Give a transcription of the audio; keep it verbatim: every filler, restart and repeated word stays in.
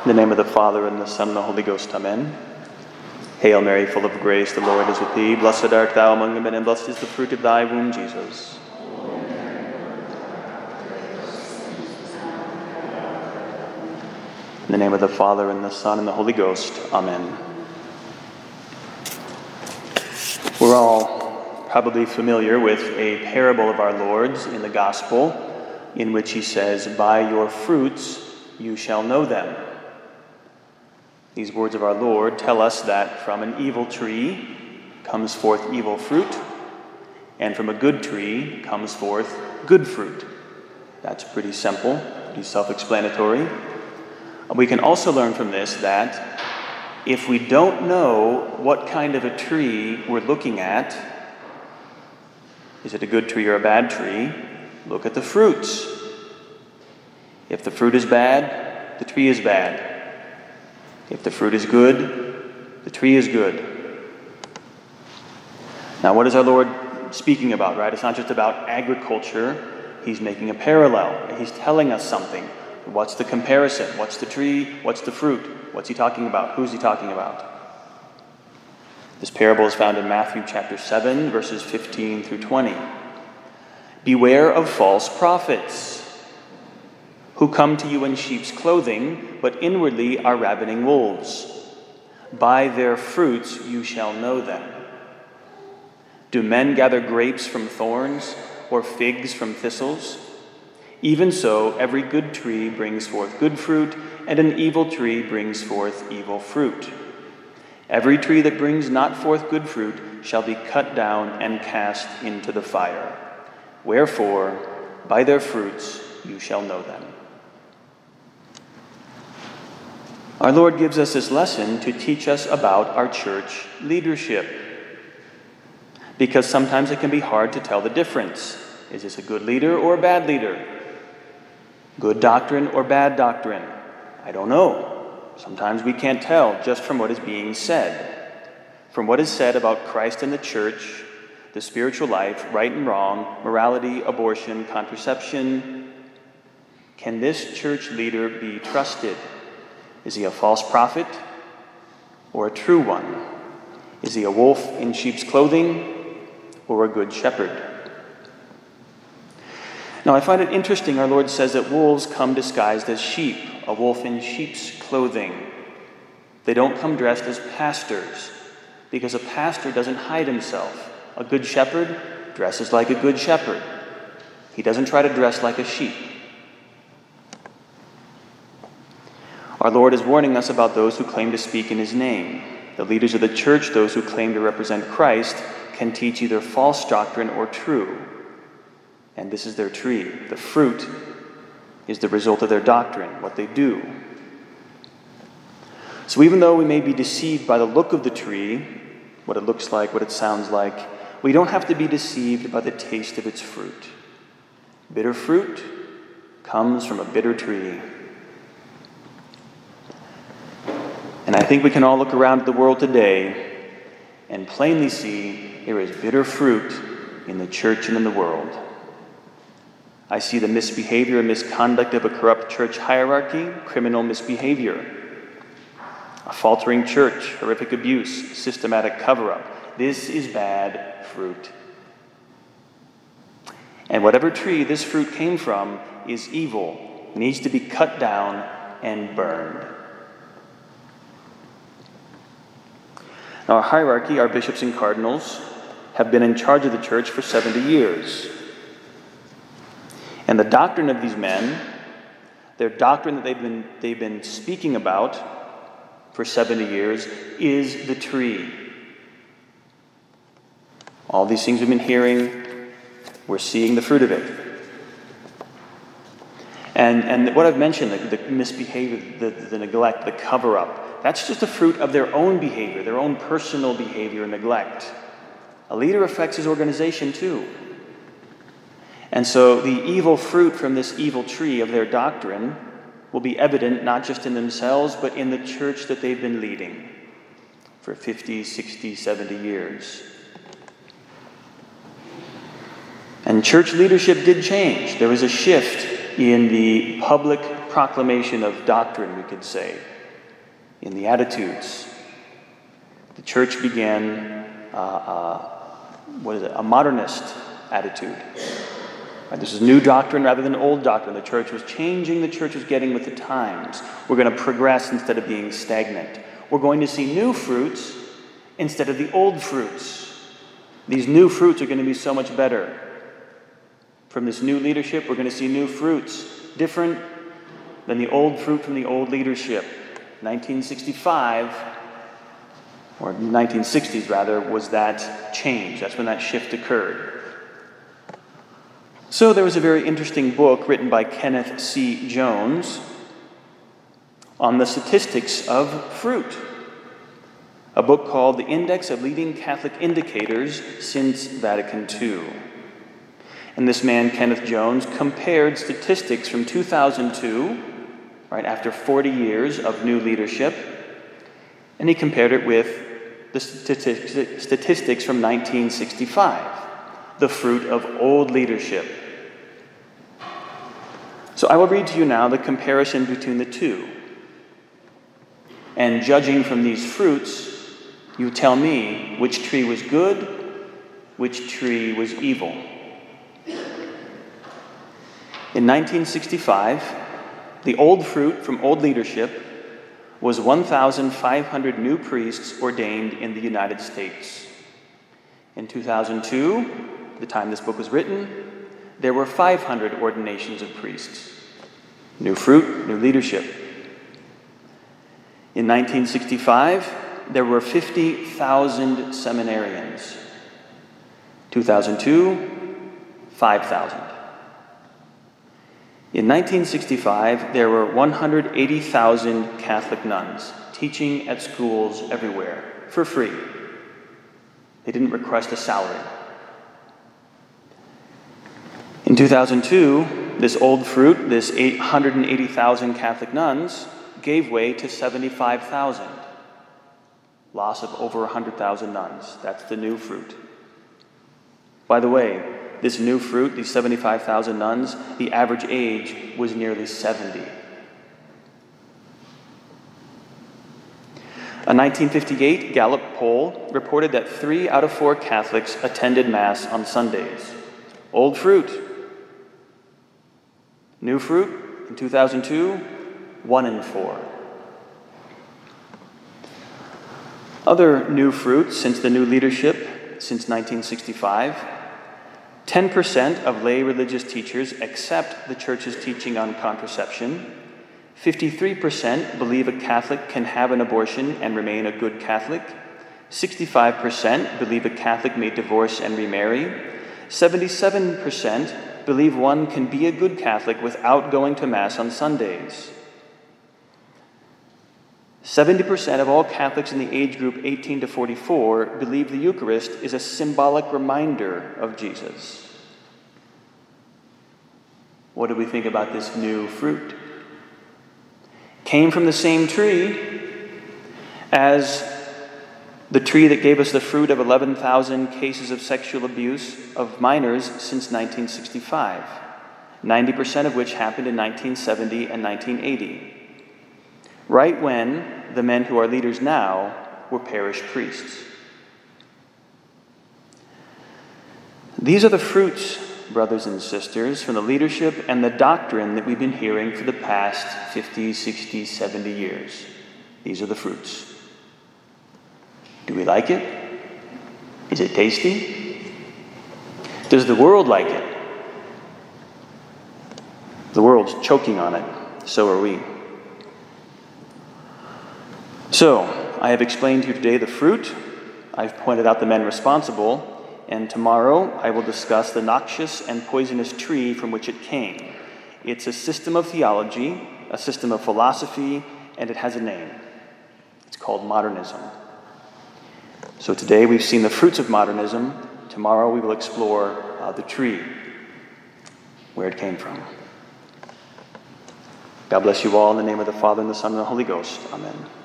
In the name of the Father, and the Son, and the Holy Ghost. Amen. Hail Mary, full of grace, the Lord is with thee. Blessed art thou among women, and blessed is the fruit of thy womb, Jesus. In the name of the Father, and the Son, and the Holy Ghost. Amen. We're all probably familiar with a parable of our Lord's in the Gospel, in which he says, "By your fruits you shall know them." These words of our Lord tell us that from an evil tree comes forth evil fruit, and from a good tree comes forth good fruit. That's pretty simple, pretty self-explanatory. We can also learn from this that if we don't know what kind of a tree we're looking at, is it a good tree or a bad tree, look at the fruits. If the fruit is bad, the tree is bad. If the fruit is good, the tree is good. Now, what is our Lord speaking about, right? It's not just about agriculture. He's making a parallel. He's telling us something. What's the comparison? What's the tree? What's the fruit? What's he talking about? Who's he talking about? This parable is found in Matthew chapter seven, verses fifteen through twenty. "Beware of false prophets, who come to you in sheep's clothing, but inwardly are ravening wolves. By their fruits you shall know them. Do men gather grapes from thorns, or figs from thistles? Even so, every good tree brings forth good fruit, and an evil tree brings forth evil fruit. Every tree that brings not forth good fruit shall be cut down and cast into the fire. Wherefore, by their fruits you shall know them." Our Lord gives us this lesson to teach us about our church leadership, because sometimes it can be hard to tell the difference. Is this a good leader or a bad leader? Good doctrine or bad doctrine? I don't know. Sometimes we can't tell just from what is being said. From what is said about Christ and the church, the spiritual life, right and wrong, morality, abortion, contraception. Can this church leader be trusted? Is he a false prophet or a true one? Is he a wolf in sheep's clothing or a good shepherd? Now, I find it interesting our Lord says that wolves come disguised as sheep, a wolf in sheep's clothing. They don't come dressed as pastors, because a pastor doesn't hide himself. A good shepherd dresses like a good shepherd. He doesn't try to dress like a sheep. Our Lord is warning us about those who claim to speak in his name. The leaders of the church, those who claim to represent Christ, can teach either false doctrine or true. And this is their tree. The fruit is the result of their doctrine, what they do. So even though we may be deceived by the look of the tree, what it looks like, what it sounds like, we don't have to be deceived by the taste of its fruit. Bitter fruit comes from a bitter tree. And I think we can all look around at the world today and plainly see there is bitter fruit in the church and in the world. I see the misbehavior and misconduct of a corrupt church hierarchy, criminal misbehavior, a faltering church, horrific abuse, systematic cover-up. This is bad fruit. And whatever tree this fruit came from is evil, needs to be cut down and burned. Now, our hierarchy, our bishops and cardinals, have been in charge of the church for seventy years. And the doctrine of these men, their doctrine that they've been, they've been speaking about for seventy years, is the tree. All these things we've been hearing, we're seeing the fruit of it. And, and what I've mentioned, the, the misbehavior, the, the neglect, the cover-up, that's just a fruit of their own behavior, their own personal behavior and neglect. A leader affects his organization too. And so the evil fruit from this evil tree of their doctrine will be evident not just in themselves, but in the church that they've been leading for fifty, sixty, seventy years. And church leadership did change. There was a shift in the public proclamation of doctrine, we could say, in the attitudes. The church began uh, uh, what is it, a modernist attitude. Right? This is new doctrine rather than old doctrine. The church was changing, the church was getting with the times. We're going to progress instead of being stagnant. We're going to see new fruits instead of the old fruits. These new fruits are going to be so much better. From this new leadership, we're going to see new fruits, different than the old fruit from the old leadership. nineteen sixty-five, or nineteen sixties rather, was that change. That's when that shift occurred. So there was a very interesting book written by Kenneth C. Jones on the statistics of fruit. A book called The Index of Leading Catholic Indicators Since Vatican Two. And this man, Kenneth Jones, compared statistics from two thousand two, right after forty years of new leadership, and he compared it with the statistics from nineteen sixty-five, the fruit of old leadership. So I will read to you now the comparison between the two. And judging from these fruits, you tell me which tree was good, which tree was evil. In nineteen sixty-five, the old fruit from old leadership was one thousand five hundred new priests ordained in the United States. In two thousand two, the time this book was written, there were five hundred ordinations of priests. New fruit, new leadership. In nineteen sixty-five, there were fifty thousand seminarians. two thousand two, five thousand. In nineteen sixty-five, there were one hundred eighty thousand Catholic nuns teaching at schools everywhere for free. They didn't request a salary. In two thousand two, this old fruit, this one hundred eighty thousand Catholic nuns, gave way to seventy-five thousand. Loss of over one hundred thousand nuns. That's the new fruit. By the way, this new fruit, these seventy-five thousand nuns, the average age was nearly seventy. A nineteen fifty-eight Gallup poll reported that three out of four Catholics attended Mass on Sundays. Old fruit. New fruit, in two thousand two, one in four. Other new fruits since the new leadership, since nineteen sixty-five, ten percent of lay religious teachers accept the Church's teaching on contraception. fifty-three percent believe a Catholic can have an abortion and remain a good Catholic. sixty-five percent believe a Catholic may divorce and remarry. seventy-seven percent believe one can be a good Catholic without going to Mass on Sundays. seventy percent of all Catholics in the age group eighteen to forty-four believe the Eucharist is a symbolic reminder of Jesus. What do we think about this new fruit? Came from the same tree as the tree that gave us the fruit of eleven thousand cases of sexual abuse of minors since nineteen sixty-five, ninety percent of which happened in nineteen seventy and nineteen eighty. Right when the men who are leaders now were parish priests. These are the fruits, brothers and sisters, from the leadership and the doctrine that we've been hearing for the past fifty, sixty, seventy years. These are the fruits. Do we like it? Is it tasty? Does the world like it? The world's choking on it. So are we. So, I have explained to you today the fruit. I've pointed out the men responsible. And tomorrow I will discuss the noxious and poisonous tree from which it came. It's a system of theology, a system of philosophy, and it has a name. It's called modernism. So today we've seen the fruits of modernism. Tomorrow we will explore uh, the tree, where it came from. God bless you all in the name of the Father, and the Son, and the Holy Ghost. Amen.